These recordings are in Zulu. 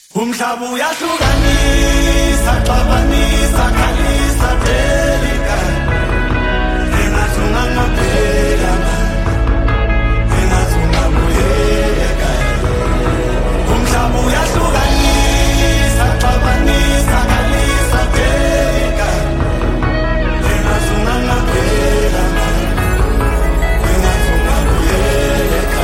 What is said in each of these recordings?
Umhlaba uyahlukanisa, xabanisa, khalisa, delika. Engathunga ngaphela, engathunga buyeka. Umhlaba uyahlukanisa, xabanisa, khalisa, delika. Engathunga ngaphela, engathunga buyeka.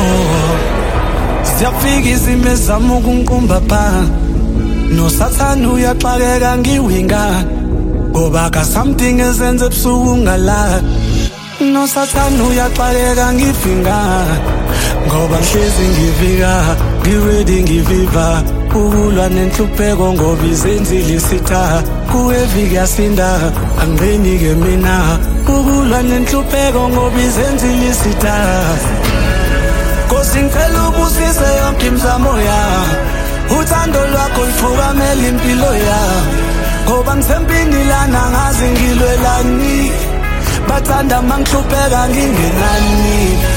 Siyafika izimo ezama ukungiqumba pha nosathane uyaxakeka ngiwinga ngoba ka something ezenze ebusuku ngala nosathane uyaxakeka ngivinga ngoba ngihlezi ngivika ngiready ngiviva ukulwa nenhlupheko ngoba izenzile isitha kuheavy kuyasinda angibeni-ke mina ukulwa nenhlupheko ngoba izenzile isitha Nkosi ngicela ubusise yonke imizamo ya uthando lwakho lufukamela impilo ya ngoba ngisempini lana ngazi ngilwelani bathanda mangihlupheka ngingenani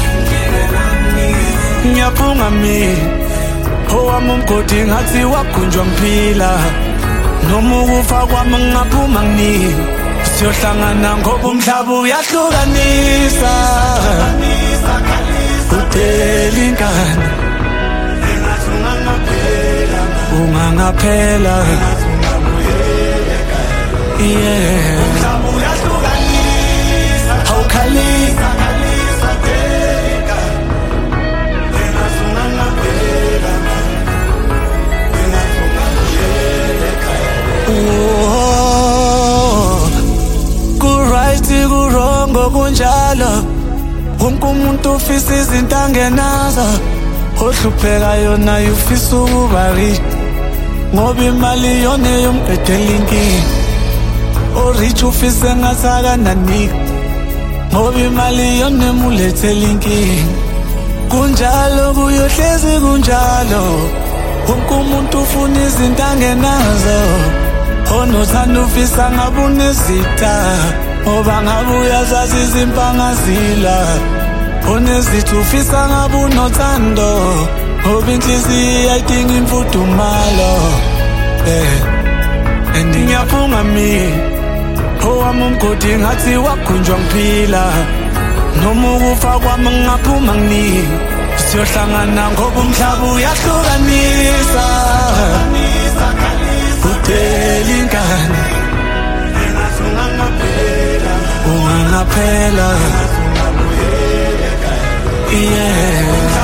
ngiyaphunga mina owami umgodi ngathi wagunjwa ngiphila noma ukufa kwami ngingaphuma ngini siyohlangana ngoba umhlaba uyahlukanisa Udelingana engathunga ngaphela ungangaphela engathunga buyeka yeah umhlaba uyahlukanisa awukhalisa khalisa delika engathunga ngaphela engathunga buyeka ku right ku wrong kunjalo Wonke umuntu ufisa izinto angenazo ohlupheka yona ufisa ukuba rich ngoba imali yona eyomqedela inkinga orich ufisa engasakanani ngoba imali yona emulethela inkinga kunjalo kuyohlezi kunjalo wonke umuntu ufuna izinto angenazo onothanda ufisa ngabe unezitha Oba ngabe uyazazi izimpanga zila Onezithu ufisa ngabe unothando Ngoba inhliziyo ayidinga imfudumalo And ngiyaphunga mina owami umgodi ngathi wagunjwa ngiphila noma ukufa kwami ngingaphuma ngini siyohlangana ngoba umhlaba uyahlukanisa udelingana engathunga ngaphela ungangaphela yeah